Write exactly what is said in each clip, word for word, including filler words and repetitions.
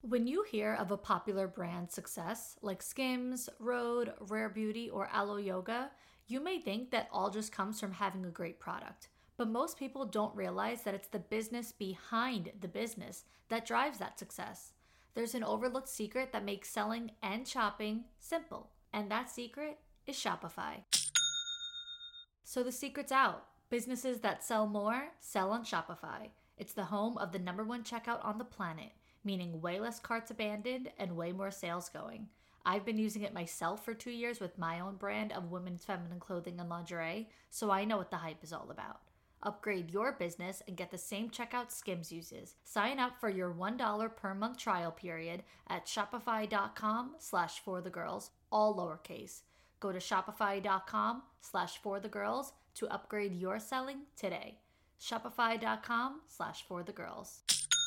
When you hear of a popular brand success like Skims, Rhode, Rare Beauty, or Aloe Yoga, you may think that all just comes from having a great product. But most people don't realize that it's the business behind the business that drives that success. There's an overlooked secret that makes selling and shopping simple, and that secret is Shopify. So the secret's out. Businesses that sell more sell on Shopify. It's the home of the number one checkout on the planet, meaning way less carts abandoned and way more sales going. I've been using it myself for two years with my own brand of women's feminine clothing and lingerie, so I know what the hype is all about. Upgrade your business and get the same checkout Skims uses. Sign up for your one dollar per month trial period at shopify.com slash for the girls, all lowercase. Go to shopify.com slash for the girls to upgrade your selling today. Shopify.com slash for the girls.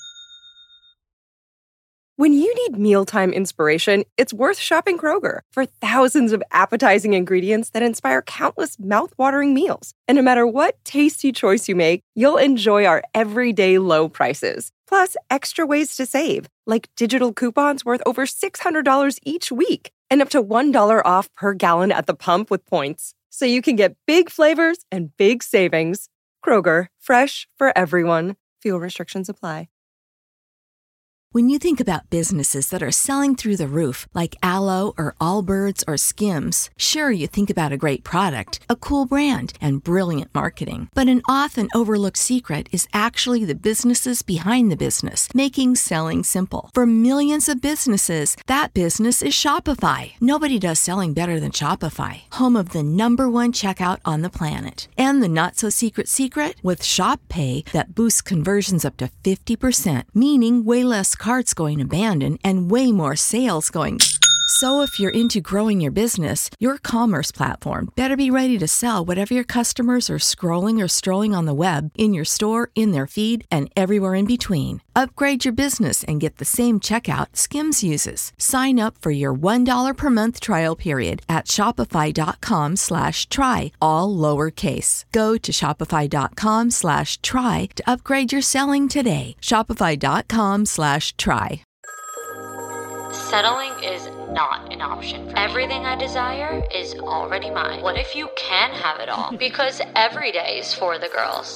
When you need mealtime inspiration, it's worth shopping Kroger for thousands of appetizing ingredients that inspire countless mouthwatering meals. And no matter what tasty choice you make, you'll enjoy our everyday low prices. Plus, extra ways to save, like digital coupons worth over six hundred dollars each week and up to one dollar off per gallon at the pump with points. So you can get big flavors and big savings. Kroger, fresh for everyone. Fuel restrictions apply. When you think about businesses that are selling through the roof, like Aloe or Allbirds or Skims, sure, you think about a great product, a cool brand, and brilliant marketing. But an often overlooked secret is actually the businesses behind the business, making selling simple. For millions of businesses, that business is Shopify. Nobody does selling better than Shopify, home of the number one checkout on the planet. And the not-so-secret secret? With Shop Pay that boosts conversions up to fifty percent, meaning way less carts going abandoned and way more sales going. So if you're into growing your business, your commerce platform better be ready to sell whatever your customers are scrolling or strolling on the web, in your store, in their feed, and everywhere in between. Upgrade your business and get the same checkout Skims uses. Sign up for your one dollar per month trial period at shopify.com slash try, all lowercase. Go to shopify.com slash try to upgrade your selling today. Shopify.com slash try. Settling is not an option for me. Everything I desire is already mine. What if you can have it all? Because every day is for the girls.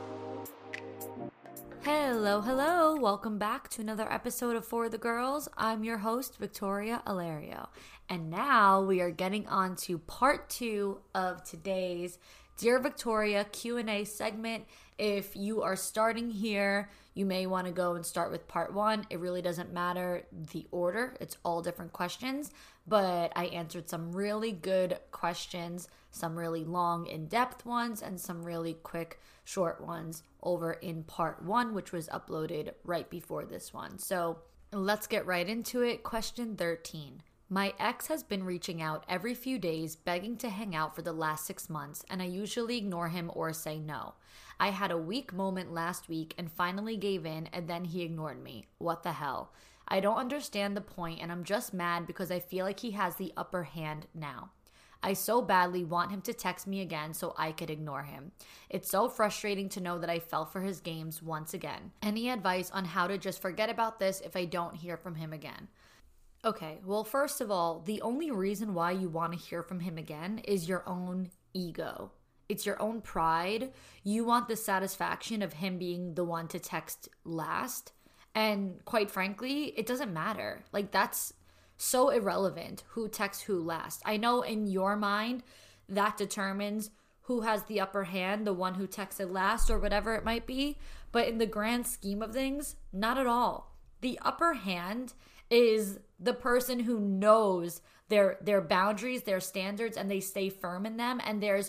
Hello, hello. Welcome back to another episode of For the Girls. I'm your host, Victoria Alario. And now we are getting on to part two of today's Dear Victoria Q and A segment. If you are starting here, you may want to go and start with part one. It really doesn't matter the order. It's all different questions, but I answered some really good questions, some really long, in-depth ones, and some really quick, short ones over in part one, which was uploaded right before this one. So let's get right into it. Question thirteen. My ex has been reaching out every few days, begging to hang out for the last six months, and I usually ignore him or say no. I had a weak moment last week and finally gave in, and then he ignored me. What the hell? I don't understand the point, and I'm just mad because I feel like he has the upper hand now. I so badly want him to text me again so I could ignore him. It's so frustrating to know that I fell for his games once again. Any advice on how to just forget about this if I don't hear from him again? Okay, well, first of all, the only reason why you want to hear from him again is your own ego. It's your own pride. You want the satisfaction of him being the one to text last. And quite frankly, it doesn't matter. Like, that's so irrelevant who texts who last. I know in your mind that determines who has the upper hand, the one who texted last or whatever it might be. But in the grand scheme of things, not at all. The upper hand is the person who knows their their boundaries, their standards, and they stay firm in them, and there's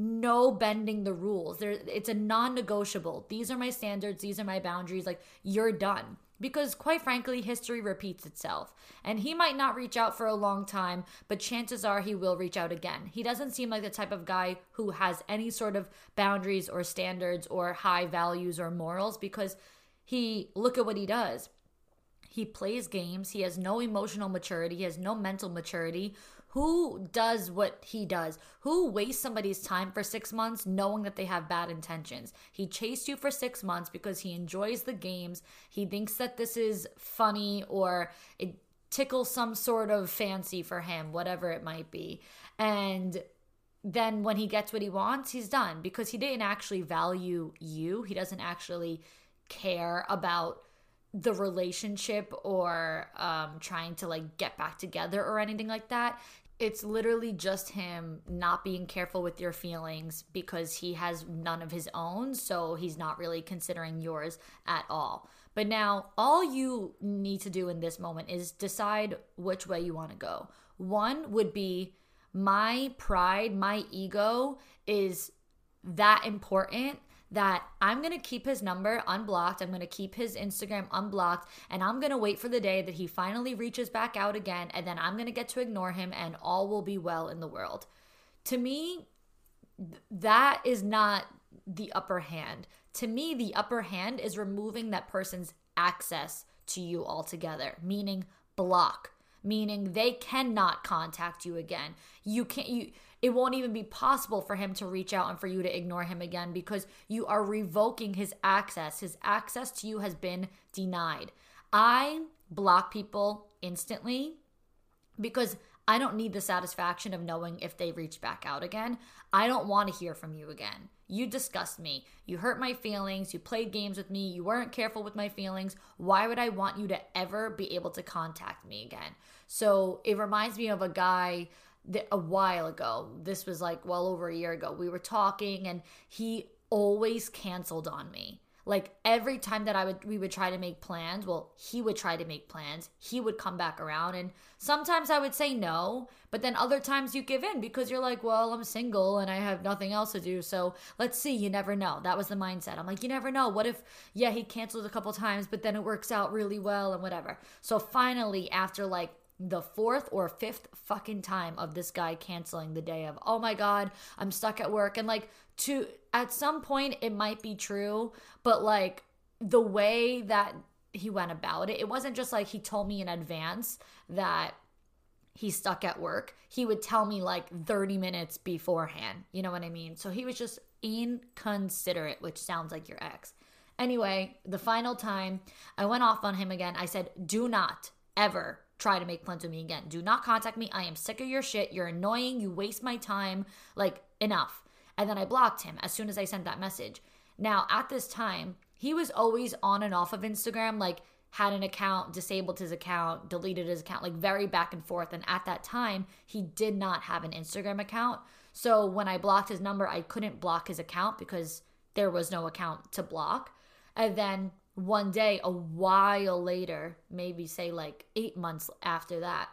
no bending the rules. There, it's a non-negotiable. These are my standards, these are my boundaries, like, you're done. Because quite frankly, history repeats itself. And he might not reach out for a long time, but chances are he will reach out again. He doesn't seem like the type of guy who has any sort of boundaries or standards or high values or morals, because he, look at what he does. He plays games. He has no emotional maturity. He has no mental maturity. Who does what he does? Who wastes somebody's time for six months knowing that they have bad intentions? He chased you for six months because he enjoys the games. He thinks that this is funny or it tickles some sort of fancy for him, whatever it might be. And then when he gets what he wants, he's done because he didn't actually value you. He doesn't actually care about the relationship or um, trying to like get back together or anything like that. It's literally just him not being careful with your feelings because he has none of his own, so he's not really considering yours at all. But now all you need to do in this moment is decide which way you want to go. One would be, my pride, my ego is that important that I'm going to keep his number unblocked. I'm going to keep his Instagram unblocked, and I'm going to wait for the day that he finally reaches back out again, and then I'm going to get to ignore him and all will be well in the world. To me, that is not the upper hand. To me, the upper hand is removing that person's access to you altogether, meaning block, meaning they cannot contact you again. You can't, you, it won't even be possible for him to reach out and for you to ignore him again because you are revoking his access. His access to you has been denied. I block people instantly because I don't need the satisfaction of knowing if they reach back out again. I don't want to hear from you again. You disgust me. You hurt my feelings. You played games with me. You weren't careful with my feelings. Why would I want you to ever be able to contact me again? So it reminds me of a guy that a while ago. This was like well over a year ago. We were talking and he always canceled on me. Like every time that I would, we would try to make plans. Well, he would try to make plans. He would come back around, and sometimes I would say no, but then other times you give in because you're like, well, I'm single and I have nothing else to do. So let's see. You never know. That was the mindset. I'm like, you never know. What if, yeah, he canceled a couple times, but then it works out really well and whatever. So finally, after like the fourth or fifth fucking time of this guy canceling the day of, oh my God, I'm stuck at work. And like to, at some point it might be true, but like the way that he went about it, it wasn't just like he told me in advance that he's stuck at work. He would tell me like thirty minutes beforehand. You know what I mean? So he was just inconsiderate, which sounds like your ex. Anyway, the final time I went off on him again. I said, do not ever try to make plans with me again. Do not contact me. I am sick of your shit. You're annoying. You waste my time. Like, enough. And then I blocked him as soon as I sent that message. Now, at this time, he was always on and off of Instagram, like had an account, disabled his account, deleted his account, like very back and forth. And at that time, he did not have an Instagram account. So when I blocked his number, I couldn't block his account because there was no account to block. And then one day, a while later, maybe say like eight months after that,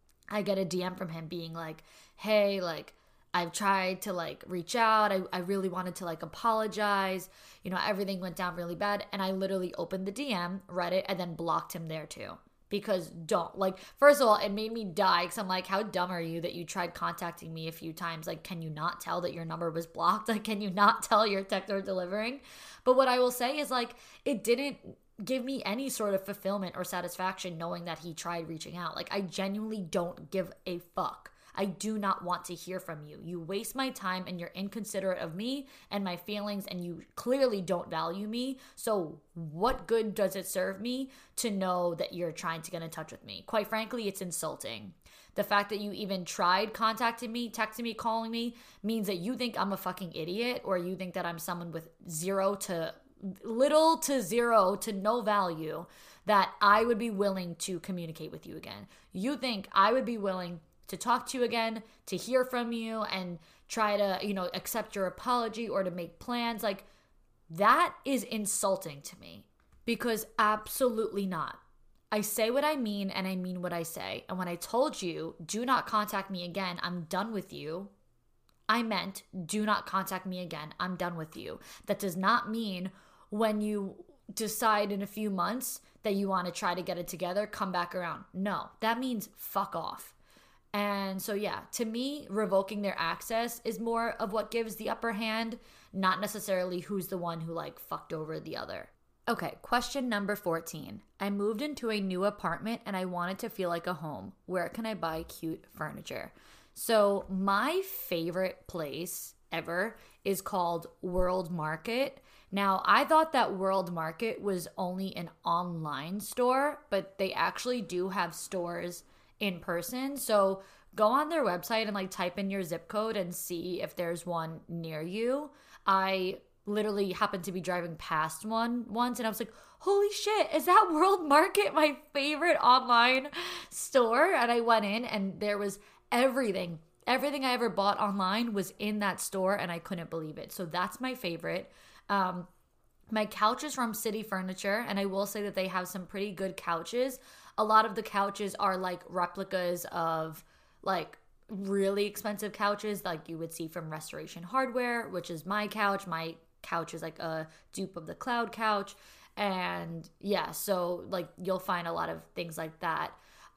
I get a D M from him being like, hey, like, I've tried to like reach out. I, I really wanted to like apologize. You know, everything went down really bad. And I literally opened the D M, read it, and then blocked him there too. Because don't, like, first of all, it made me die because I'm like, how dumb are you that you tried contacting me a few times? Like, can you not tell that your number was blocked? Like, can you not tell your text or delivering? But what I will say is like, it didn't give me any sort of fulfillment or satisfaction knowing that he tried reaching out. Like, I genuinely don't give a fuck. I do not want to hear from you. You waste my time and you're inconsiderate of me and my feelings, and you clearly don't value me. So what good does it serve me to know that you're trying to get in touch with me? Quite frankly, it's insulting. The fact that you even tried contacting me, texting me, calling me means that you think I'm a fucking idiot, or you think that I'm someone with zero to little to zero to no value that I would be willing to communicate with you again. You think I would be willing to talk to you again, to hear from you, and try to, you know, accept your apology or to make plans. Like, that is insulting to me, because absolutely not. I say what I mean and I mean what I say. And when I told you, do not contact me again, I'm done with you, I meant do not contact me again, I'm done with you. That does not mean when you decide in a few months that you want to try to get it together, come back around. No, that means fuck off. And so, yeah, to me, revoking their access is more of what gives the upper hand, not necessarily who's the one who like fucked over the other. Okay, question number fourteen. I moved into a new apartment and I wanted to feel like a home. Where can I buy cute furniture? So, my favorite place ever is called World Market. Now, I thought that World Market was only an online store, but they actually do have stores in person. So, go on their website and like type in your zip code and see if there's one near you. I literally happened to be driving past one once and I was like, holy shit, is that World Market my favorite online store? And I went in and there was everything. Everything I ever bought online was in that store and I couldn't believe it. So that's my favorite. Um, my couch is from City Furniture and I will say that they have some pretty good couches. A lot of the couches are like replicas of like really expensive couches like you would see from Restoration Hardware, which is my couch. My couch is like a dupe of the Cloud couch. And yeah, so like you'll find a lot of things like that.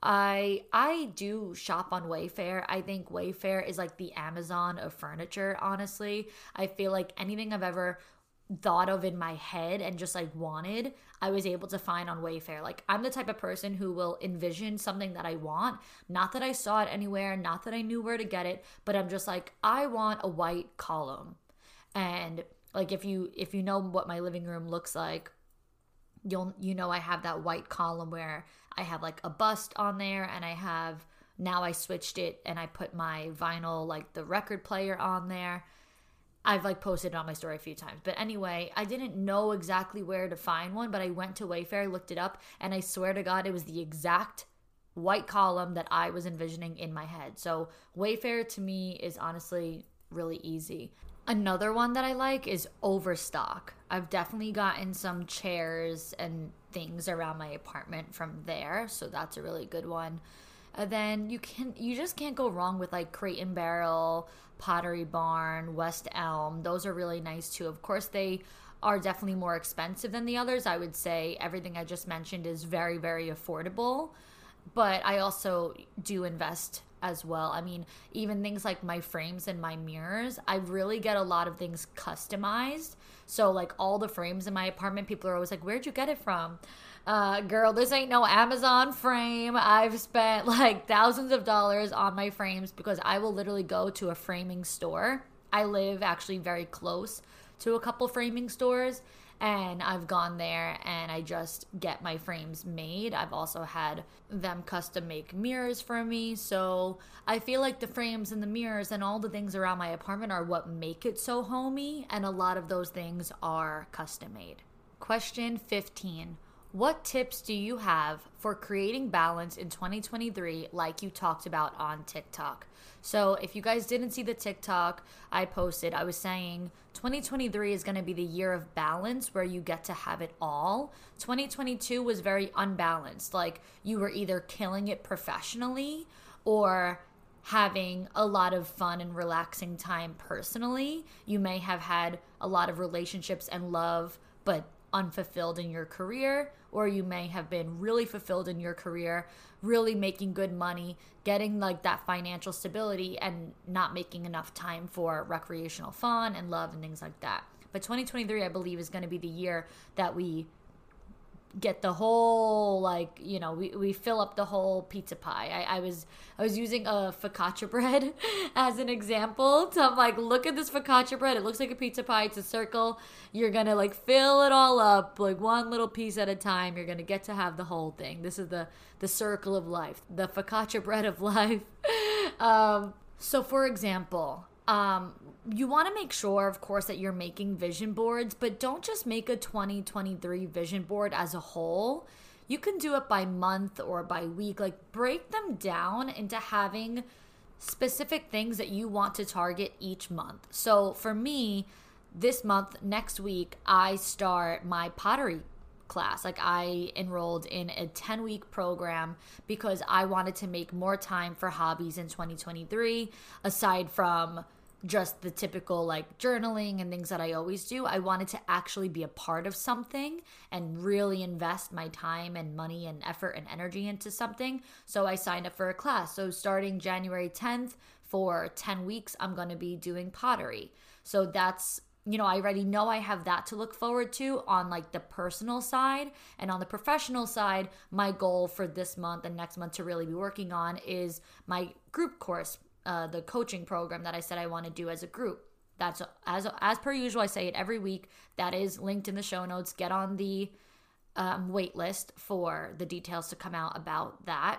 I I do shop on Wayfair. I think Wayfair is like the Amazon of furniture, honestly. I feel like anything I've ever thought of in my head and just like wanted, I was able to find on Wayfair. Like I'm the type of person who will envision something that I want, not that I saw it anywhere, not that I knew where to get it, but I'm just like, I want a white column. And like if you if you know what my living room looks like, you'll you know I have that white column where I have like a bust on there and I have now I switched it and I put my vinyl, like the record player on there. I've like posted it on my story a few times. But anyway, I didn't know exactly where to find one, but I went to Wayfair, looked it up, and I swear to God, it was the exact white column that I was envisioning in my head. So Wayfair to me is honestly really easy. Another one that I like is Overstock. I've definitely gotten some chairs and things around my apartment from there, so that's a really good one. And then you can you just can't go wrong with like Crate and Barrel, Pottery Barn, West Elm. Those are really nice too. Of course, they are definitely more expensive than the others. I would say everything I just mentioned is very, very affordable, but I also do invest as well. I mean, even things like my frames and my mirrors, I really get a lot of things customized. So like all the frames in my apartment, people are always like, where'd you get it from? Uh, girl, this ain't no Amazon frame. I've spent like thousands of dollars on my frames because I will literally go to a framing store. I live actually very close to a couple framing stores, and I've gone there and I just get my frames made. I've also had them custom make mirrors for me. So I feel like the frames and the mirrors and all the things around my apartment are what make it so homey, and a lot of those things are custom made. Question fifteen. What tips do you have for creating balance in twenty twenty-three like you talked about on TikTok? So if you guys didn't see the TikTok I posted, I was saying twenty twenty-three is going to be the year of balance where you get to have it all. twenty twenty-two was very unbalanced. Like you were either killing it professionally or having a lot of fun and relaxing time personally. You may have had a lot of relationships and love, but unfulfilled in your career, or you may have been really fulfilled in your career, really making good money, getting like that financial stability and not making enough time for recreational fun and love and things like that. But twenty twenty-three, I believe, is going to be the year that we get the whole, like, you know, we, we fill up the whole pizza pie. I, I was I was using a focaccia bread as an example. So I'm like, look at this focaccia bread. It looks like a pizza pie. It's a circle. You're going to like fill it all up, like one little piece at a time. You're going to get to have the whole thing. This is the, the circle of life, the focaccia bread of life. um, so for example, Um, you want to make sure, of course, that you're making vision boards, but don't just make a twenty twenty-three vision board as a whole. You can do it by month or by week. Like, break them down into having specific things that you want to target each month. So for me, this month, next week, I start my pottery class. Like, I enrolled in a ten-week program because I wanted to make more time for hobbies in twenty twenty-three, aside from just the typical like journaling and things that I always do. I wanted to actually be a part of something and really invest my time and money and effort and energy into something. So I signed up for a class. So starting January tenth for ten weeks, I'm going to be doing pottery. So that's you know, I already know I have that to look forward to on like the personal side. And on the professional side, my goal for this month and next month to really be working on is my group course, uh, the coaching program that I said I want to do as a group. That's as as per usual. I say it every week. That is linked in the show notes. Get on the um, wait list for the details to come out about that.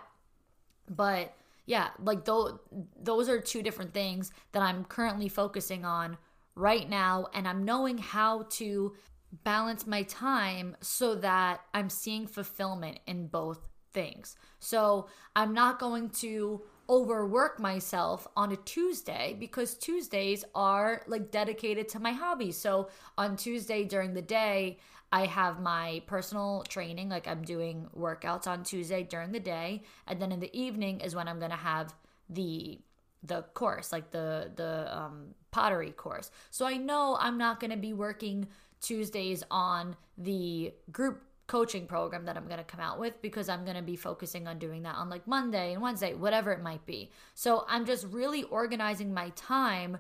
But yeah, like those those are two different things that I'm currently focusing on right now, and I'm knowing how to balance my time so that I'm seeing fulfillment in both things. So I'm not going to overwork myself on a Tuesday because Tuesdays are like dedicated to my hobbies. So on Tuesday during the day, I have my personal training, like I'm doing workouts on Tuesday during the day, and then in the evening is when I'm going to have the the course, like the the um, pottery course. So I know I'm not going to be working Tuesdays on the group coaching program that I'm going to come out with because I'm going to be focusing on doing that on like Monday and Wednesday, whatever it might be. So I'm just really organizing my time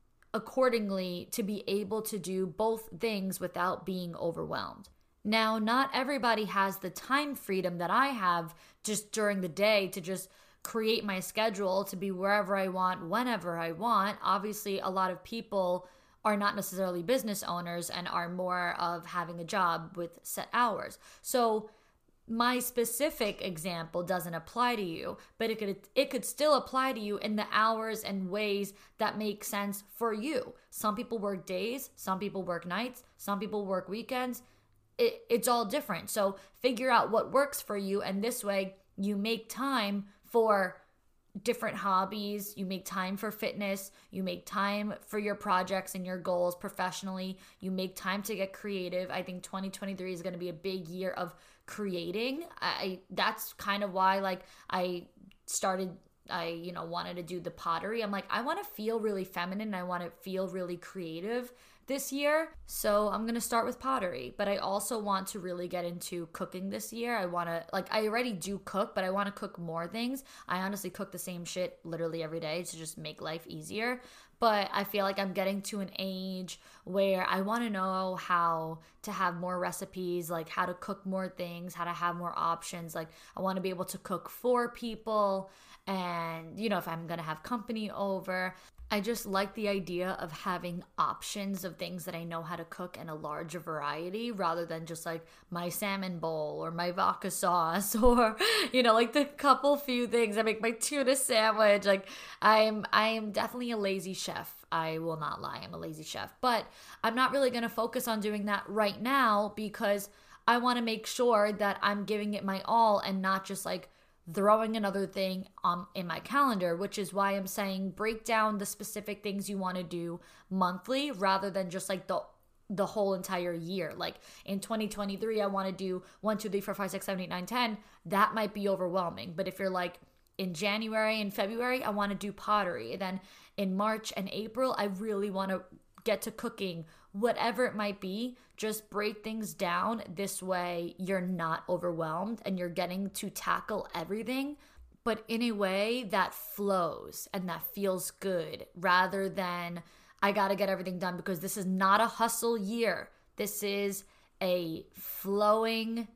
accordingly to be able to do both things without being overwhelmed. Now, not everybody has the time freedom that I have just during the day to just create my schedule to be wherever I want, whenever I want. Obviously, a lot of people are not necessarily business owners and are more of having a job with set hours. So my specific example doesn't apply to you, but it could it could still apply to you in the hours and ways that make sense for you. Some people work days, some people work nights, some people work weekends. It, it's all different. So figure out what works for you, and this way you make time for different hobbies, you make time for fitness, you make time for your projects and your goals professionally, you make time to get creative. I think twenty twenty-three is going to be a big year of creating. I that's kind of why like I started I you know wanted to do the pottery. I'm like, I want to feel really feminine, I want to feel really creative this year. So I'm going to start with pottery, but I also want to really get into cooking this year. I want to, like, I already do cook, but I want to cook more things. I honestly cook the same shit literally every day to just make life easier. But I feel like I'm getting to an age where I want to know how to have more recipes, like how to cook more things, how to have more options. Like I want to be able to cook for people, and, you know, if I'm going to have company over. I just like the idea of having options of things that I know how to cook in a larger variety rather than just like my salmon bowl or my vodka sauce or, you know, like the couple few things. I make my tuna sandwich. Like I'm, I am definitely a lazy chef. I will not lie. I'm a lazy chef, but I'm not really going to focus on doing that right now because I want to make sure that I'm giving it my all and not just like throwing another thing on in my calendar, which is why I'm saying break down the specific things you want to do monthly rather than just like the the whole entire year. Like in twenty twenty-three, I want to do one, two, three, four, five, six, seven, eight, nine, ten. That might be overwhelming. But if you're like in January and February, I want to do pottery. And then in March and April, I really want to get to cooking, whatever it might be. Just break things down. This way you're not overwhelmed and you're getting to tackle everything, but in a way that flows and that feels good rather than I got to get everything done, because this is not a hustle year. This is a flowing,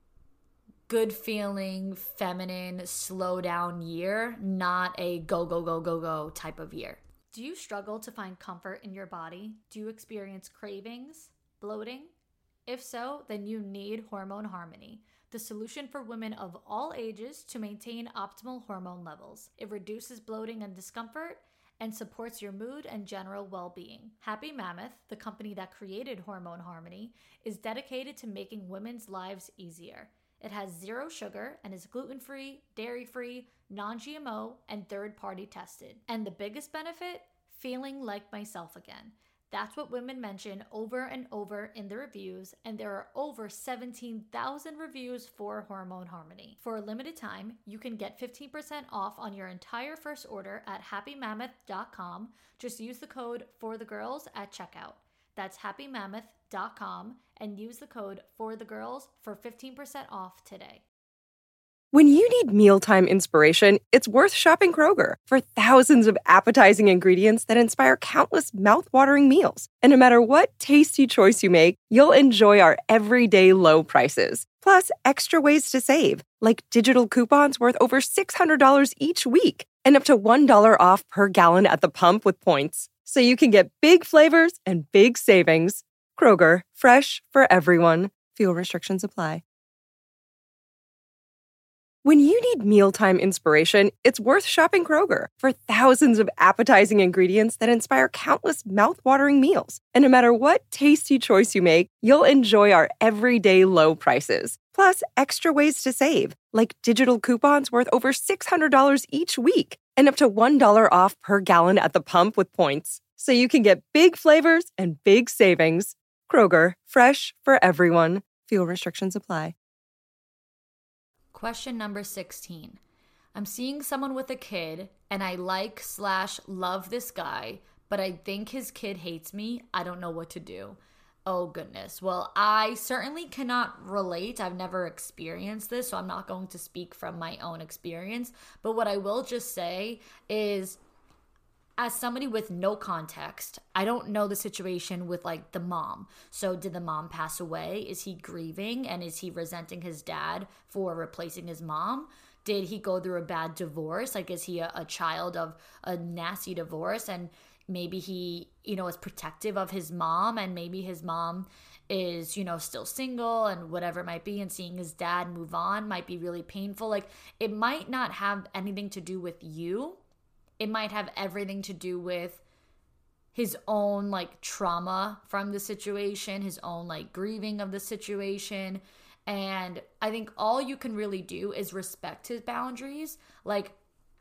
good feeling, feminine, slow down year, not a go, go, go, go, go type of year. Do you struggle to find comfort in your body? Do you experience cravings, bloating? If so, then you need Hormone Harmony, the solution for women of all ages to maintain optimal hormone levels. It reduces bloating and discomfort and supports your mood and general well-being. Happy Mammoth, the company that created Hormone Harmony, is dedicated to making women's lives easier. It has zero sugar and is gluten-free, dairy-free, non-G M O, and third-party tested. And the biggest benefit? Feeling like myself again. That's what women mention over and over in the reviews, and there are over seventeen thousand reviews for Hormone Harmony. For a limited time, you can get fifteen percent off on your entire first order at happy mammoth dot com. Just use the code FORTHEGIRLS at checkout. That's happy mammoth dot com and use the code FORTHEGIRLS for fifteen percent off today. When you need mealtime inspiration, it's worth shopping Kroger for thousands of appetizing ingredients that inspire countless mouthwatering meals. And no matter what tasty choice you make, you'll enjoy our everyday low prices. Plus, extra ways to save, like digital coupons worth over six hundred dollars each week and up to one dollar off per gallon at the pump with points. So you can get big flavors and big savings. Kroger, fresh for everyone. Fuel restrictions apply. When you need mealtime inspiration, it's worth shopping Kroger for thousands of appetizing ingredients that inspire countless mouthwatering meals. And no matter what tasty choice you make, you'll enjoy our everyday low prices. Plus, extra ways to save, like digital coupons worth over six hundred dollars each week and up to one dollar off per gallon at the pump with points. So you can get big flavors and big savings. Kroger, fresh for everyone. Fuel restrictions apply. Question number sixteen. I'm seeing someone with a kid and I like slash love this guy, but I think his kid hates me. I don't know what to do. Oh goodness. Well, I certainly cannot relate. I've never experienced this, so I'm not going to speak from my own experience. But what I will just say is, as somebody with no context, I don't know the situation with like the mom. So did the mom pass away? Is he grieving? And is he resenting his dad for replacing his mom? Did he go through a bad divorce? Like, is he a, a child of a nasty divorce? And maybe he, you know, is protective of his mom, and maybe his mom is, you know, still single and whatever it might be, and seeing his dad move on might be really painful. Like, it might not have anything to do with you. It might have everything to do with his own like trauma from the situation, his own like grieving of the situation. And I think all you can really do is respect his boundaries. Like,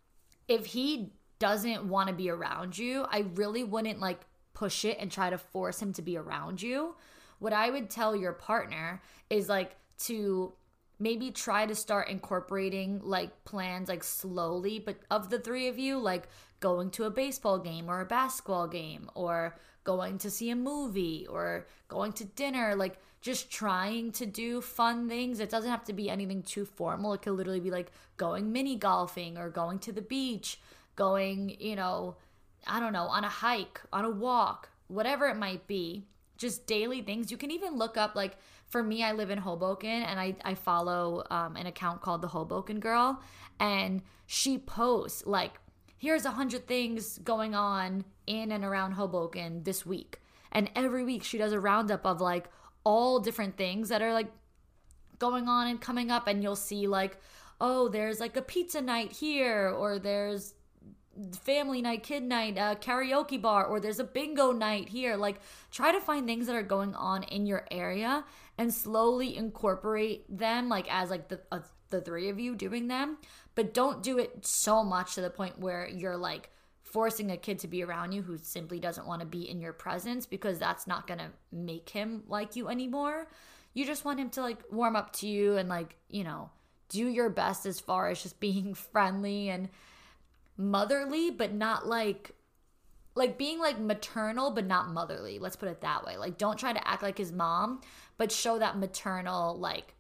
if he doesn't want to be around you, I really wouldn't like push it and try to force him to be around you. What I would tell your partner is like to maybe try to start incorporating like plans like slowly, but of the three of you, like going to a baseball game or a basketball game or going to see a movie or going to dinner, like just trying to do fun things. It doesn't have to be anything too formal. It could literally be like going mini golfing or going to the beach, going, you know, I don't know, on a hike, on a walk, whatever it might be. Just daily things. You can even look up, like, for me, I live in Hoboken, and I, I follow um, an account called The Hoboken Girl, and she posts, like, here's a hundred things going on in and around Hoboken this week. And every week she does a roundup of, like, all different things that are, like, going on and coming up, and you'll see, like, oh, there's, like, a pizza night here, or there's family night, kid night, uh, karaoke bar, or there's a bingo night here. Like, try to find things that are going on in your area and slowly incorporate them, like as like the uh, the three of you doing them. But don't do it so much to the point where you're like forcing a kid to be around you who simply doesn't want to be in your presence, because that's not gonna make him like you anymore. You just want him to like warm up to you and like, you know, do your best as far as just being friendly and motherly, but not like like being like maternal but not motherly. Let's put it that way. Like, don't try to act like his mom, but show that maternal like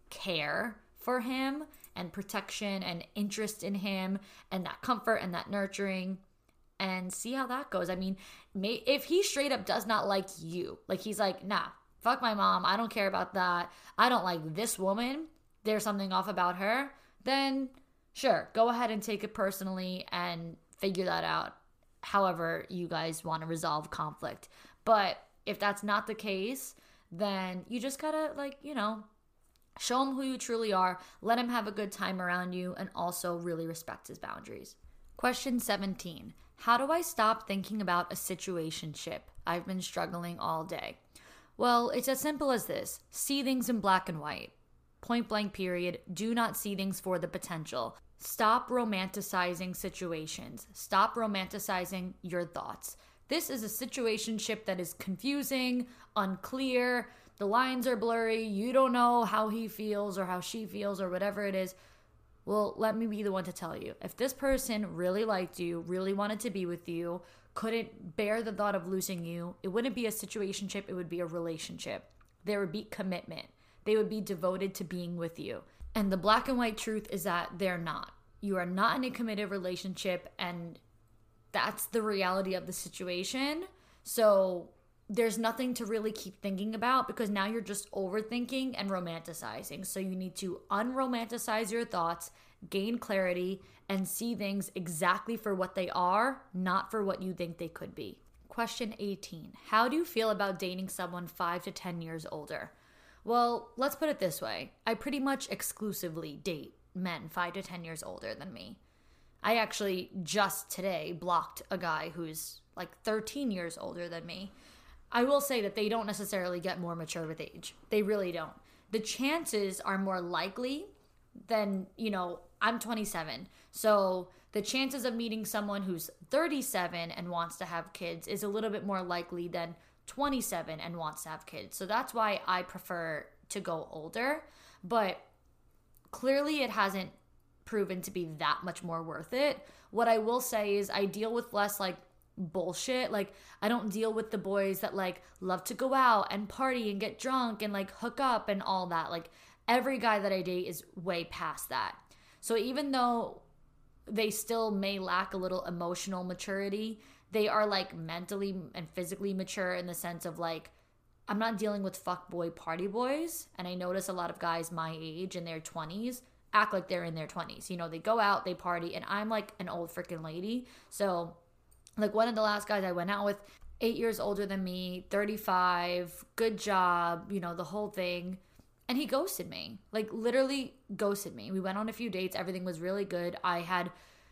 care for him and protection and interest in him and that comfort and that nurturing, and see how that goes. I mean, may, if he straight up does not like you, like he's like, nah, fuck my mom, I don't care about that, I don't like this woman, there's something off about her, then sure, go ahead and take it personally and figure that out however you guys want to resolve conflict. But if that's not the case, then you just gotta, like, you know, show him who you truly are, let him have a good time around you, and also really respect his boundaries. Question seventeen. How do I stop thinking about a situationship? I've been struggling all day. Well, it's as simple as this. See things in black and white. Point blank period. Do not see things for the potential. Stop romanticizing situations. Stop romanticizing your thoughts. This is a situationship that is confusing, unclear, the lines are blurry, you don't know how he feels or how she feels or whatever it is. Well, let me be the one to tell you. If this person really liked you, really wanted to be with you, couldn't bear the thought of losing you, it wouldn't be a situationship, it would be a relationship. There would be commitment. They would be devoted to being with you. And the black and white truth is that they're not. You are not in a committed relationship, and that's the reality of the situation. So there's nothing to really keep thinking about, because now you're just overthinking and romanticizing. So you need to unromanticize your thoughts, gain clarity, and see things exactly for what they are, not for what you think they could be. Question eighteen. How do you feel about dating someone five to ten years older? Well, let's put it this way. I pretty much exclusively date men five to ten years older than me. I actually just today blocked a guy who's like thirteen years older than me. I will say that they don't necessarily get more mature with age. They really don't. The chances are more likely than, you know, I'm twenty-seven. So the chances of meeting someone who's thirty-seven and wants to have kids is a little bit more likely than twenty-seven and wants to have kids. So that's why I prefer to go older. But clearly it hasn't proven to be that much more worth it. What I will say is I deal with less like bullshit. Like, I don't deal with the boys that like love to go out and party and get drunk and like hook up and all that. Like, every guy that I date is way past that. So even though they still may lack a little emotional maturity, they are like mentally and physically mature in the sense of like, I'm not dealing with fuckboy party boys. And I notice a lot of guys my age in their twenties act like they're in their twenties. You know, they go out, they party, and I'm like an old freaking lady. So like one of the last guys I went out with, eight years older than me, thirty-five, good job, you know, the whole thing. And he ghosted me, like literally ghosted me. We went on a few dates. Everything was really good. I had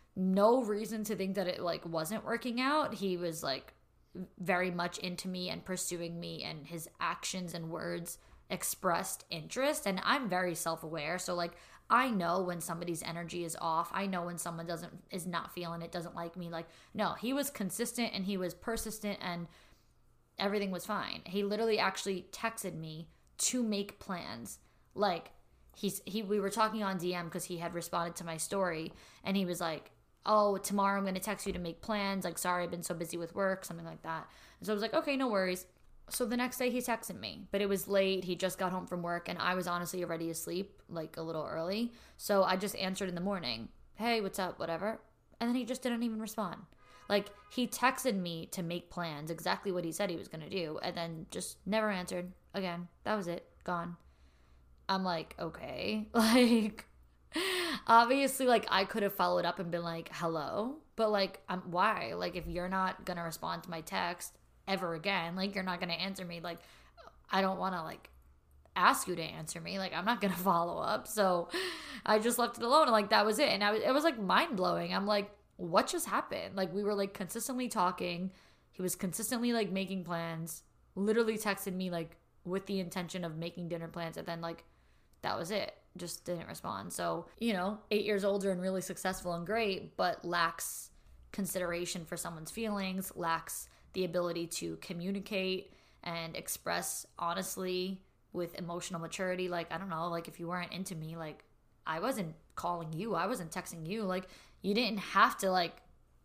no reason to think that it like wasn't working out. He was like very much into me and pursuing me, and his actions and words expressed interest. And I'm very self-aware. So like, I know when somebody's energy is off. I know when someone doesn't, is not feeling it, doesn't like me. Like, no, he was consistent and he was persistent and everything was fine. He literally actually texted me to make plans. Like, he's he we were talking on D M because he had responded to my story, and he was like, oh, tomorrow I'm going to text you to make plans. Like, sorry, I've been so busy with work, something like that. And so I was like, okay, no worries. So the next day he texted me, but it was late. He just got home from work, and I was honestly already asleep, like a little early. So I just answered in the morning, hey, what's up, whatever. And then he just didn't even respond. Like, he texted me to make plans, exactly what he said he was going to do, and then just never answered again. That was it. Gone. I'm like, okay. Like, obviously, like, I could have followed up and been like, hello, but like, um, why? Like, if you're not going to respond to my text ever again, like, you're not going to answer me, like, I don't want to, like, ask you to answer me. Like, I'm not going to follow up. So I just left it alone, and like, that was it. And I was, it was like mind-blowing. I'm like, what just happened? Like, we were like consistently talking. He was consistently like making plans, literally texted me like with the intention of making dinner plans, and then like, that was it. Just didn't respond. So, you know, eight years older and really successful and great, but lacks consideration for someone's feelings, lacks the ability to communicate and express honestly with emotional maturity. Like, I don't know, like, if you weren't into me, like, I wasn't calling you, I wasn't texting you. Like, you didn't have to like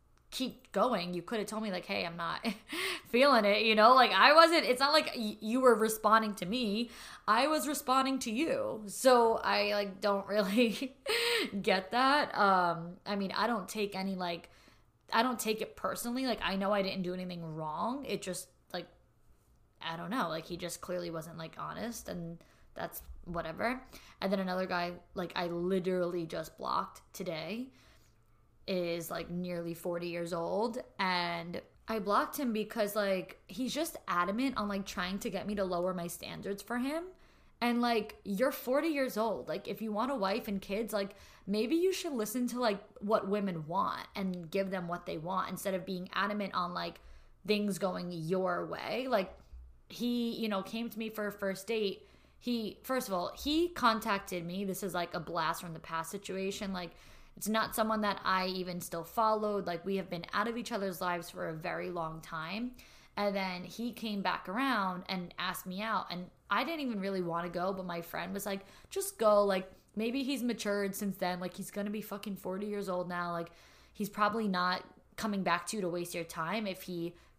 keep going. You could have told me like, hey, I'm not feeling it, you know? Like, I wasn't, it's not like y- you were responding to me. I was responding to you. So I like don't really get that. Um, I mean, I don't take any like, I don't take it personally. Like, I know I didn't do anything wrong. It just like, I don't know. Like, he just clearly wasn't like honest, and that's whatever. And then another guy, like, I literally just blocked today, is like nearly forty years old, and I blocked him because like, he's just adamant on like trying to get me to lower my standards for him. And like, you're forty years old. Like, if you want a wife and kids, like, maybe you should listen to like what women want and give them what they want, instead of being adamant on like things going your way. Like, he, you know, came to me for a first date. He, first of all, he contacted me. This is like a blast from the past situation. Like, it's not someone that I even still followed. Like, we have been out of each other's lives for a very long time. And then he came back around and asked me out. And I didn't even really want to go, but my friend was like, just go. Like, maybe he's matured since then. Like, he's going to be fucking forty years old now. Like, he's probably not coming back to you to waste your time if he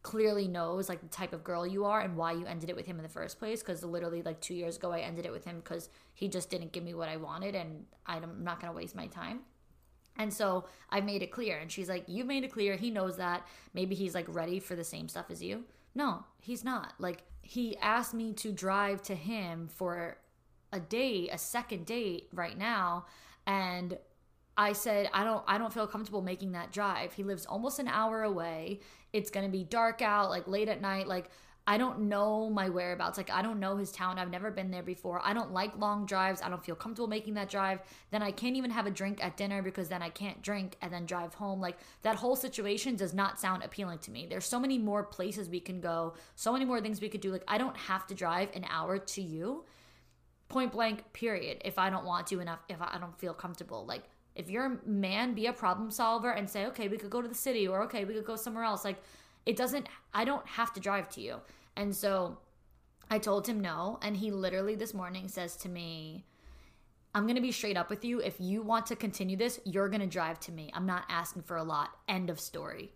clearly knows like the type of girl you are and why you ended it with him in the first place. Because literally like two years ago I ended it with him because he just didn't give me what I wanted, and I'm not gonna waste my time. And so I made it clear, and she's like, you made it clear. He knows that. Maybe he's like ready for the same stuff as you. No, he's not. Like, he asked me to drive to him for a date, a second date right now, and I said, I don't I don't feel comfortable making that drive. He lives almost an hour away. It's going to be dark out, like late at night. Like, I don't know my whereabouts. Like, I don't know his town. I've never been there before. I don't like long drives. I don't feel comfortable making that drive. Then I can't even have a drink at dinner because then I can't drink and then drive home. Like, that whole situation does not sound appealing to me. There's so many more places we can go, so many more things we could do. Like, I don't have to drive an hour to you, point blank, period, if I don't want to and if I don't feel comfortable. Like, if you're a man, be a problem solver and say, okay, we could go to the city, or okay, we could go somewhere else. Like, it doesn't, I don't have to drive to you. And so I told him no. And he literally this morning says to me, I'm going to be straight up with you. If you want to continue this, you're going to drive to me. I'm not asking for a lot. End of story.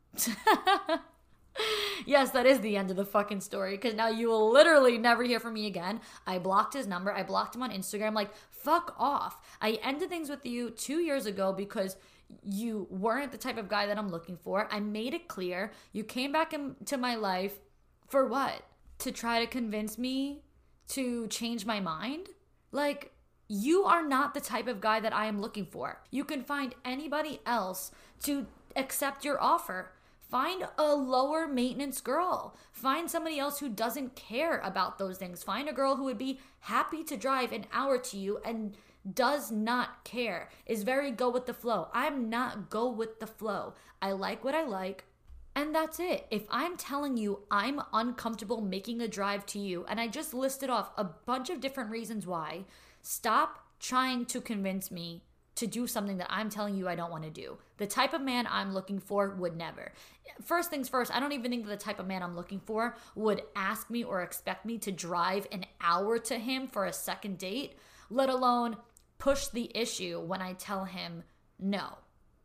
Yes, that is the end of the fucking story, because now you will literally never hear from me again. I blocked his number. I blocked him on Instagram. Like, fuck off. I ended things with you two years ago because you weren't the type of guy that I'm looking for. I made it clear. You came back into my life for what? To try to convince me to change my mind? Like, you are not the type of guy that I am looking for. You can find anybody else to accept your offer. Find a lower maintenance girl. Find somebody else who doesn't care about those things. Find a girl who would be happy to drive an hour to you and does not care, is very go with the flow. I'm not go with the flow. I like what I like, and that's it. If I'm telling you I'm uncomfortable making a drive to you, and I just listed off a bunch of different reasons why, stop trying to convince me to do something that I'm telling you I don't want to do. The type of man I'm looking for would never. First things first, I don't even think that the type of man I'm looking for would ask me or expect me to drive an hour to him for a second date, let alone push the issue when I tell him no.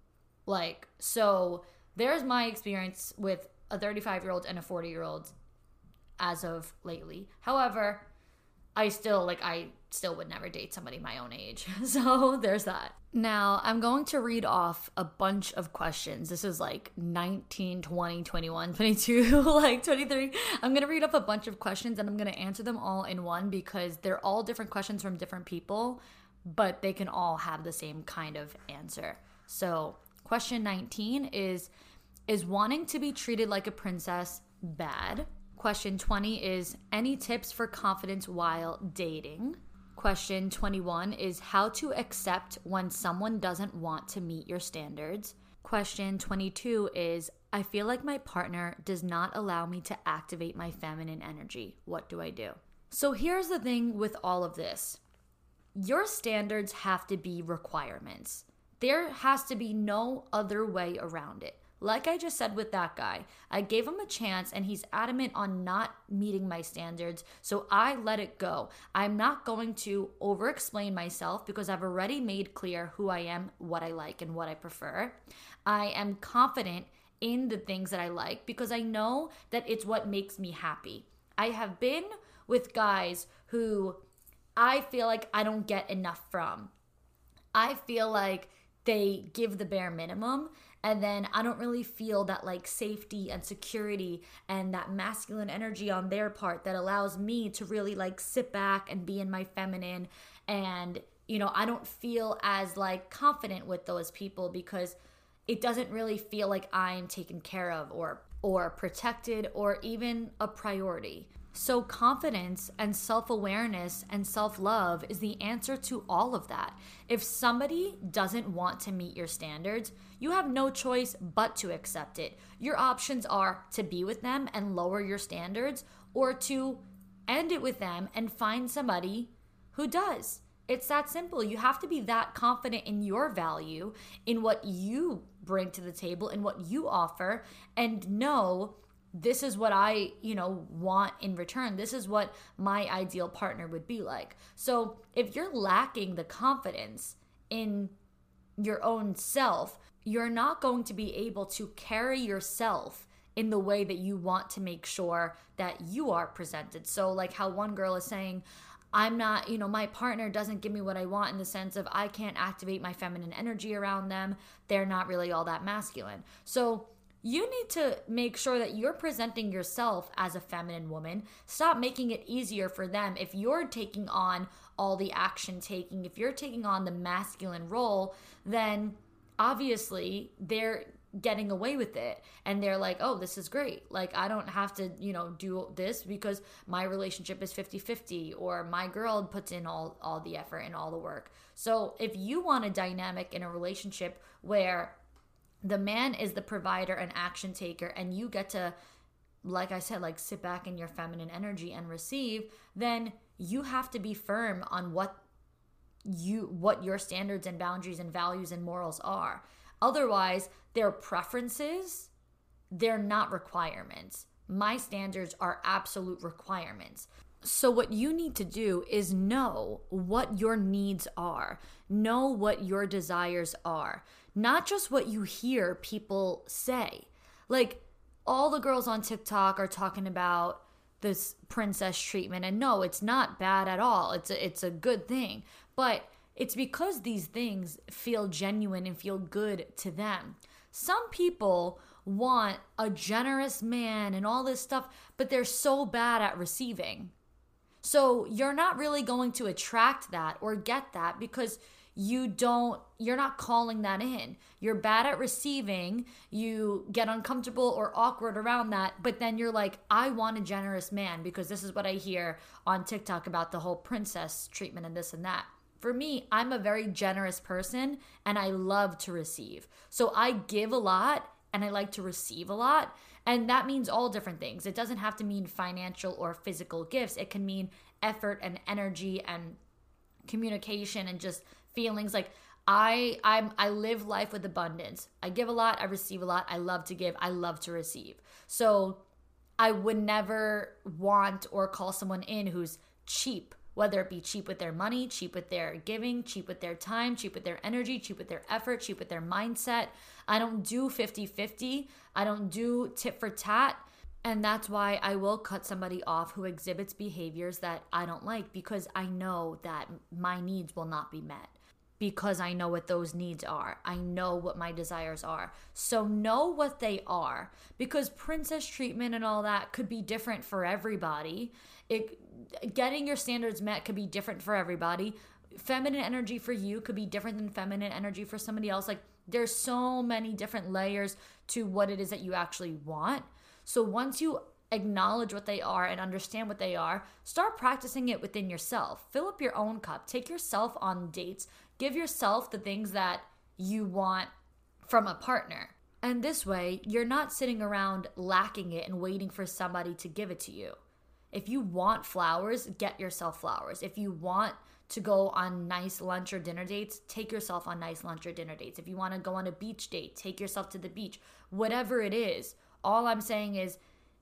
Like, so there's my experience with a thirty-five-year-old and a forty-year-old as of lately. However, I still, like, I still would never date somebody my own age. So there's that. Now, I'm going to read off a bunch of questions. This is like nineteen, twenty, twenty-one, twenty-two, like twenty-three. I'm going to read off a bunch of questions and I'm going to answer them all in one because they're all different questions from different people, but they can all have the same kind of answer. So question nineteen is, is wanting to be treated like a princess bad? Question twenty is, any tips for confidence while dating? Question twenty-one is, how to accept when someone doesn't want to meet your standards? Question twenty-two is, I feel like my partner does not allow me to activate my feminine energy. What do I do? So here's the thing with all of this. Your standards have to be requirements. There has to be no other way around it. Like I just said with that guy, I gave him a chance and he's adamant on not meeting my standards, so I let it go. I'm not going to over-explain myself because I've already made clear who I am, what I like, and what I prefer. I am confident in the things that I like because I know that it's what makes me happy. I have been with guys who I feel like I don't get enough from. I feel like they give the bare minimum, and then I don't really feel that like safety and security and that masculine energy on their part that allows me to really like sit back and be in my feminine. And, you know, I don't feel as like confident with those people because it doesn't really feel like I'm taken care of or or protected or even a priority. So confidence and self-awareness and self-love is the answer to all of that. If somebody doesn't want to meet your standards, you have no choice but to accept it. Your options are to be with them and lower your standards, or to end it with them and find somebody who does. It's that simple. You have to be that confident in your value, in what you bring to the table, in what you offer, and know this is what I, you know, want in return. This is what my ideal partner would be like. So if you're lacking the confidence in your own self, you're not going to be able to carry yourself in the way that you want to make sure that you are presented. So like how one girl is saying, I'm not, you know, my partner doesn't give me what I want in the sense of I can't activate my feminine energy around them. They're not really all that masculine. So you need to make sure that you're presenting yourself as a feminine woman. Stop making it easier for them. If you're taking on all the action taking, if you're taking on the masculine role, then obviously they're getting away with it and they're like, oh, this is great, like I don't have to, you know, do this because my relationship is fifty-fifty, or my girl puts in all all the effort and all the work. So if you want a dynamic in a relationship where the man is the provider and action taker and you get to, like I said, like sit back in your feminine energy and receive, then you have to be firm on what you what your standards and boundaries and values and morals are. Otherwise, their preferences, they're not requirements. My standards are absolute requirements. So what you need to do is know what your needs are. Know what your desires are. Not just what you hear people say. Like, all the girls on TikTok are talking about this princess treatment. And no, it's not bad at all. It's a, it's a good thing. But it's because these things feel genuine and feel good to them. Some people want a generous man and all this stuff, but they're so bad at receiving. So you're not really going to attract that or get that because you don't, you're not calling that in. You're bad at receiving. You get uncomfortable or awkward around that, but then you're like, I want a generous man because this is what I hear on TikTok about the whole princess treatment and this and that. For me, I'm a very generous person and I love to receive. So I give a lot and I like to receive a lot. And that means all different things. It doesn't have to mean financial or physical gifts. It can mean effort and energy and communication and just feelings. Like I I'm I live life with abundance. I give a lot, I receive a lot. I love to give, I love to receive. So I would never want or call someone in who's cheap. Whether it be cheap with their money, cheap with their giving, cheap with their time, cheap with their energy, cheap with their effort, cheap with their mindset. I don't do fifty-fifty. I don't do tit for tat. And that's why I will cut somebody off who exhibits behaviors that I don't like because I know that my needs will not be met. Because I know what those needs are. I know what my desires are. So know what they are. Because princess treatment and all that could be different for everybody. It, getting your standards met could be different for everybody. Feminine energy for you could be different than feminine energy for somebody else. Like there's so many different layers to what it is that you actually want. So once you acknowledge what they are and understand what they are, start practicing it within yourself. Fill up your own cup. Take yourself on dates. Give yourself the things that you want from a partner. And this way, you're not sitting around lacking it and waiting for somebody to give it to you. If you want flowers, get yourself flowers. If you want to go on nice lunch or dinner dates, take yourself on nice lunch or dinner dates. If you want to go on a beach date, take yourself to the beach. Whatever it is, all I'm saying is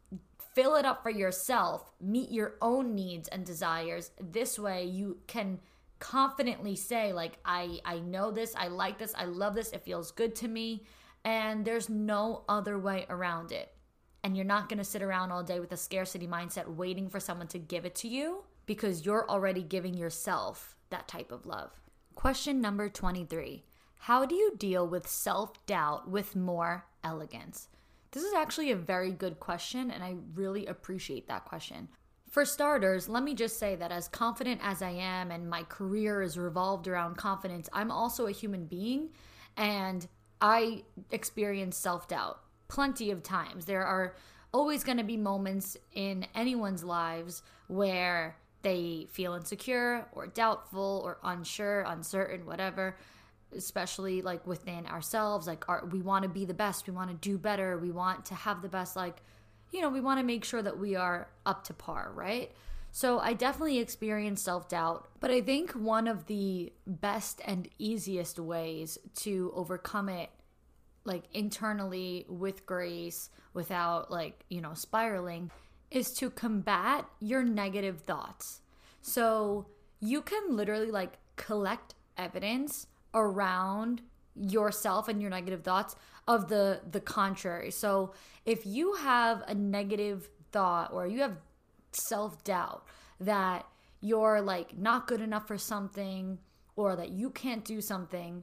fill it up for yourself. Meet your own needs and desires. This way, you can confidently say like, I, I know this, I like this, I love this, it feels good to me, and there's no other way around it. And you're not going to sit around all day with a scarcity mindset waiting for someone to give it to you because you're already giving yourself that type of love. Question number twenty-three. How do you deal with self-doubt with more elegance? This is actually a very good question, and I really appreciate that question. For starters, let me just say that as confident as I am and my career is revolved around confidence, I'm also a human being and I experience self-doubt plenty of times. There are always going to be moments in anyone's lives where they feel insecure or doubtful or unsure, uncertain, whatever, especially like within ourselves. Like our, we want to be the best. We want to do better. We want to have the best, like, you know, we want to make sure that we are up to par, right? So I definitely experience self-doubt, but I think one of the best and easiest ways to overcome it, like internally with grace, without like, you know, spiraling, is to combat your negative thoughts. So you can literally like collect evidence around yourself and your negative thoughts of the the contrary. So if you have a negative thought or you have self-doubt that you're like not good enough for something or that you can't do something,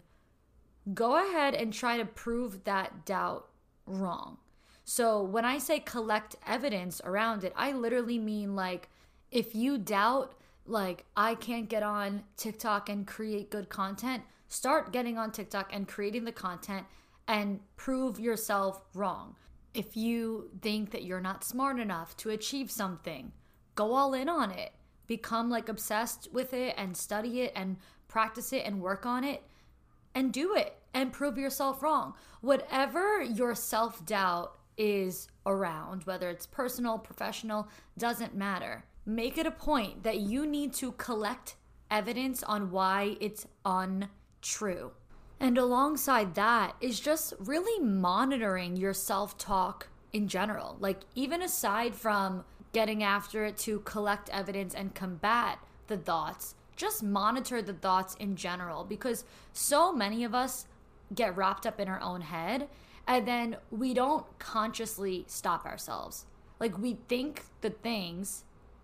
go ahead and try to prove that doubt wrong. So when I say collect evidence around it, I literally mean like if you doubt like I can't get on TikTok and create good content, start getting on TikTok and creating the content and prove yourself wrong. If you think that you're not smart enough to achieve something, go all in on it. Become like obsessed with it and study it and practice it and work on it and do it and prove yourself wrong. Whatever your self-doubt is around, whether it's personal, professional, doesn't matter. Make it a point that you need to collect evidence on why it's untrue. And alongside that is just really monitoring your self-talk in general. Like even aside from getting after it to collect evidence and combat the thoughts, just monitor the thoughts in general, because so many of us get wrapped up in our own head and then we don't consciously stop ourselves. Like we think the things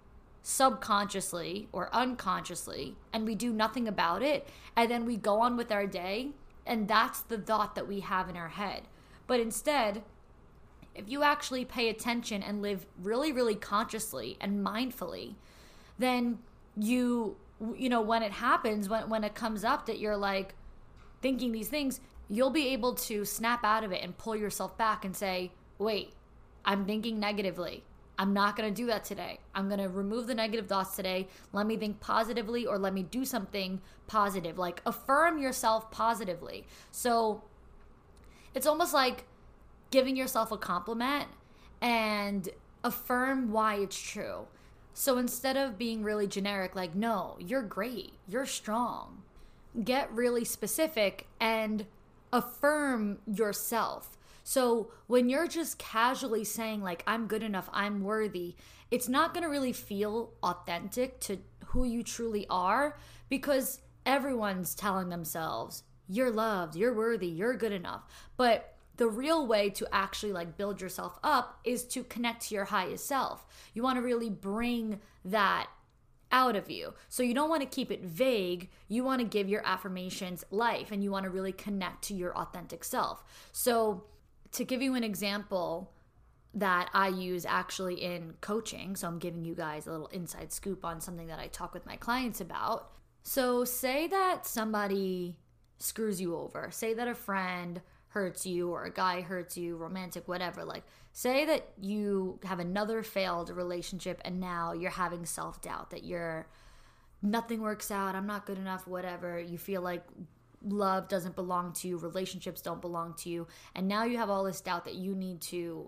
subconsciously or unconsciously and we do nothing about it, and then we go on with our day and that's the thought that we have in our head. But instead, if you actually pay attention and live really, really consciously and mindfully, then you, you know, when it happens, when, when it comes up that you're like thinking these things, you'll be able to snap out of it and pull yourself back and say, wait, I'm thinking negatively. I'm not going to do that today. I'm going to remove the negative thoughts today. Let me think positively, or let me do something positive. Like affirm yourself positively. So it's almost like giving yourself a compliment and affirm why it's true. So instead of being really generic, like, no, you're great, you're strong, get really specific and affirm yourself. So when you're just casually saying like, I'm good enough, I'm worthy, it's not going to really feel authentic to who you truly are, because everyone's telling themselves you're loved, you're worthy, you're good enough. But the real way to actually like build yourself up is to connect to your highest self. You want to really bring that out of you. So you don't want to keep it vague. You want to give your affirmations life, and you want to really connect to your authentic self. So to give you an example that I use actually in coaching, so I'm giving you guys a little inside scoop on something that I talk with my clients about. So say that somebody screws you over. Say that a friend hurts you or a guy hurts you, romantic, whatever. Like say that you have another failed relationship and now you're having self-doubt that you're nothing works out, I'm not good enough, whatever. You feel like love doesn't belong to you, relationships don't belong to you, and now you have all this doubt that you need to,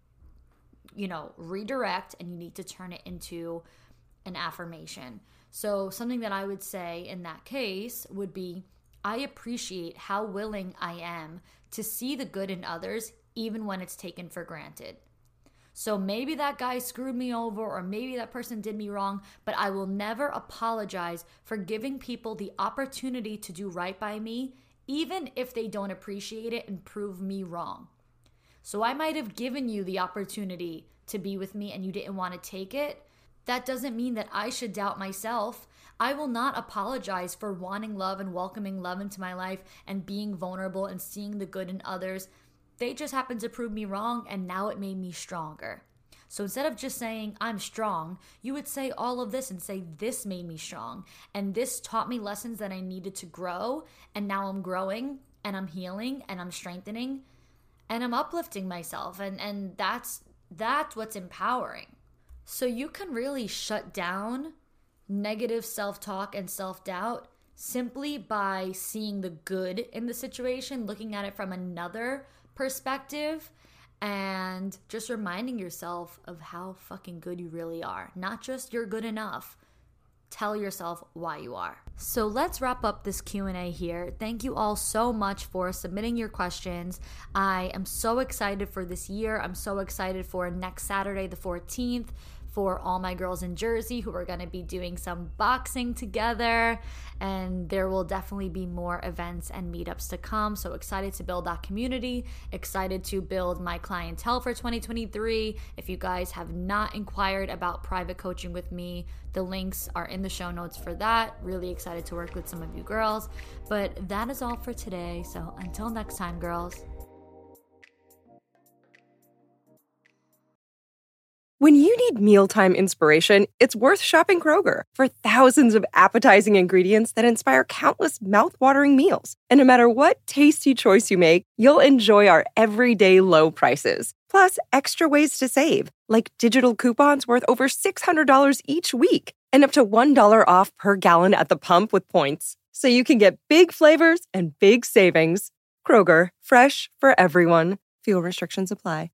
you know, redirect, and you need to turn it into an affirmation. So something that I would say in that case would be, I appreciate how willing I am to see the good in others, even when it's taken for granted. So maybe that guy screwed me over, or maybe that person did me wrong, but I will never apologize for giving people the opportunity to do right by me, even if they don't appreciate it and prove me wrong. So I might have given you the opportunity to be with me and you didn't want to take it. That doesn't mean that I should doubt myself. I will not apologize for wanting love and welcoming love into my life and being vulnerable and seeing the good in others. They just happened to prove me wrong, and now it made me stronger. So instead of just saying I'm strong, you would say all of this and say this made me strong, and this taught me lessons that I needed to grow, and now I'm growing and I'm healing and I'm strengthening and I'm uplifting myself, and, and that's that's what's empowering. So you can really shut down negative self-talk and self-doubt simply by seeing the good in the situation, looking at it from another perspective, and just reminding yourself of how fucking good you really are. Not just you're good enough. Tell yourself why you are. So let's wrap up this Q and A here. Thank you all so much for submitting your questions. I am so excited for this year. I'm so excited for next Saturday, the fourteenth, for all my girls in Jersey who are going to be doing some boxing together. And there will definitely be more events and meetups to come. So excited to build that community, excited to build my clientele for twenty twenty-three. If you guys have not inquired about private coaching with me, the links are in the show notes for that. Really excited to work with some of you girls. But that is all for today. So until next time, girls. When you need mealtime inspiration, it's worth shopping Kroger for thousands of appetizing ingredients that inspire countless mouth-watering meals. And no matter what tasty choice you make, you'll enjoy our everyday low prices. Plus, extra ways to save, like digital coupons worth over six hundred dollars each week and up to one dollar off per gallon at the pump with points. So you can get big flavors and big savings. Kroger, fresh for everyone. Fuel restrictions apply.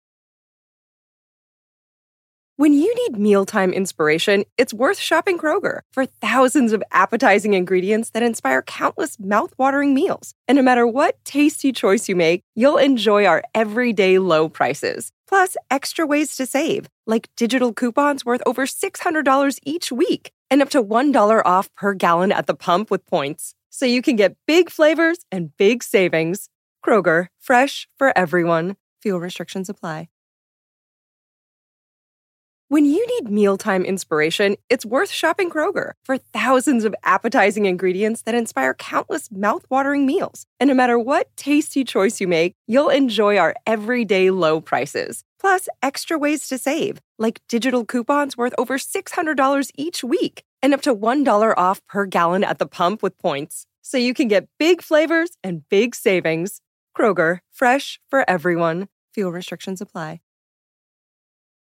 When you need mealtime inspiration, it's worth shopping Kroger for thousands of appetizing ingredients that inspire countless mouth-watering meals. And no matter what tasty choice you make, you'll enjoy our everyday low prices. Plus, extra ways to save, like digital coupons worth over six hundred dollars each week and up to one dollar off per gallon at the pump with points. So you can get big flavors and big savings. Kroger, fresh for everyone. Fuel restrictions apply. When you need mealtime inspiration, it's worth shopping Kroger for thousands of appetizing ingredients that inspire countless mouth-watering meals. And no matter what tasty choice you make, you'll enjoy our everyday low prices. Plus, extra ways to save, like digital coupons worth over six hundred dollars each week and up to one dollar off per gallon at the pump with points. So you can get big flavors and big savings. Kroger, fresh for everyone. Fuel restrictions apply.